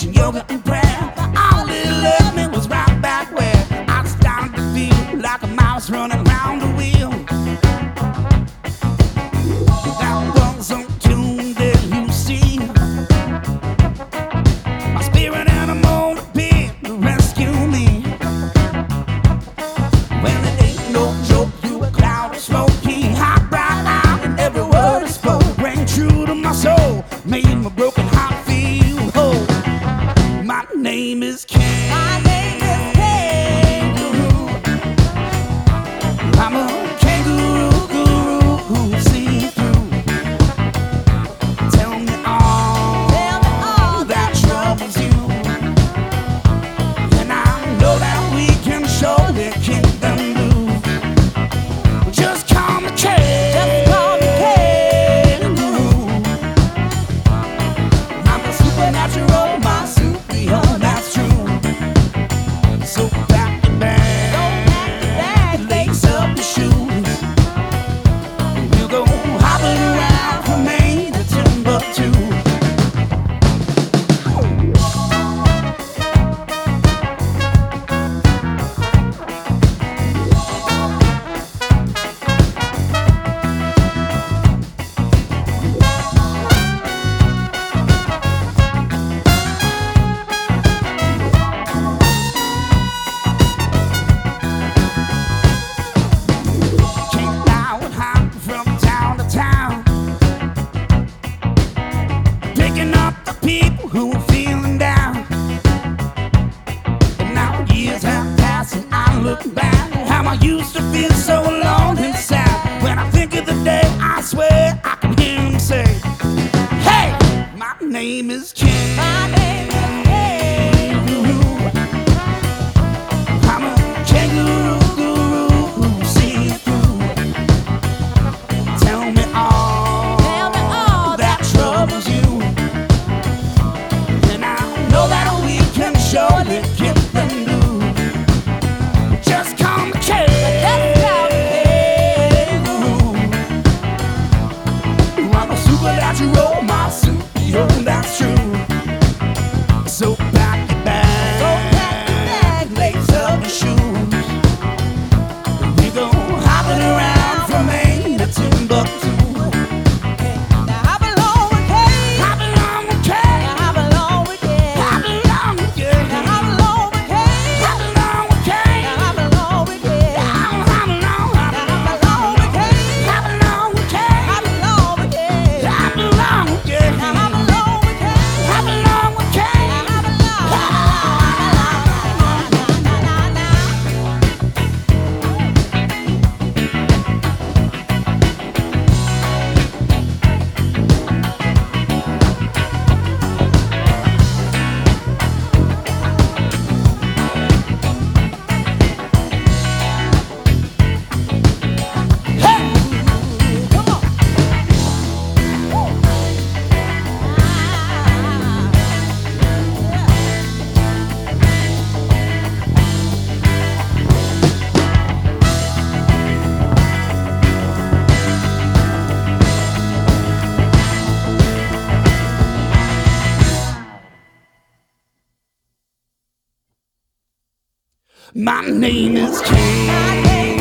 meditation, yoga, and prayer. All it left me was right back where I started to feel like a mouse running around the wheel. That was on tune that you see. My spirit animal appeared to rescue me. Well, it ain't no joke, you a cloud of smoky, hot bright out, and every word I spoke rang true to my soul, made my broken heart feel whole. My name is King. My name is Kangaroo. I'm a kangaroo guru who sees through. Tell me all that troubles you, and I know that we can surely kick them loose. Just call me kangaroo. I'm a supernatural marsupial, that's true. So pack your bag, lace up your shoes. We'll go hopping around from Maine to Timbuktu. Came out hot from town to town, picking up the people who were feeling down. And now years have passed and I look back how I used to feel so alone and sad. When I think of the day, I swear I can hear him say, hey, my name is King. My name is Kangaroo. I'm a kangaroo guru who sees through. Tell me all that troubles you, and I know that we can surely get them loose. Just call me kangaroo. I'm a supernatural marsupial, that's true. So pack your bag, lace up your shoes. We go hopping around from Maine to Timbuktu. Now I belong with Kay. Hop along with Kay. Now I belong with Kay. Hop along with Kay. Now I belong with Kay. Hop along with Kay. Now I belong with Kay. Hop along, hop Now I along. belong with Kay. Hop along with Kay. I belong with Kay. Hop along with Kay. Now I belong with Kay. Hop along with Kay. Now I belong. Come on. My name is King. My name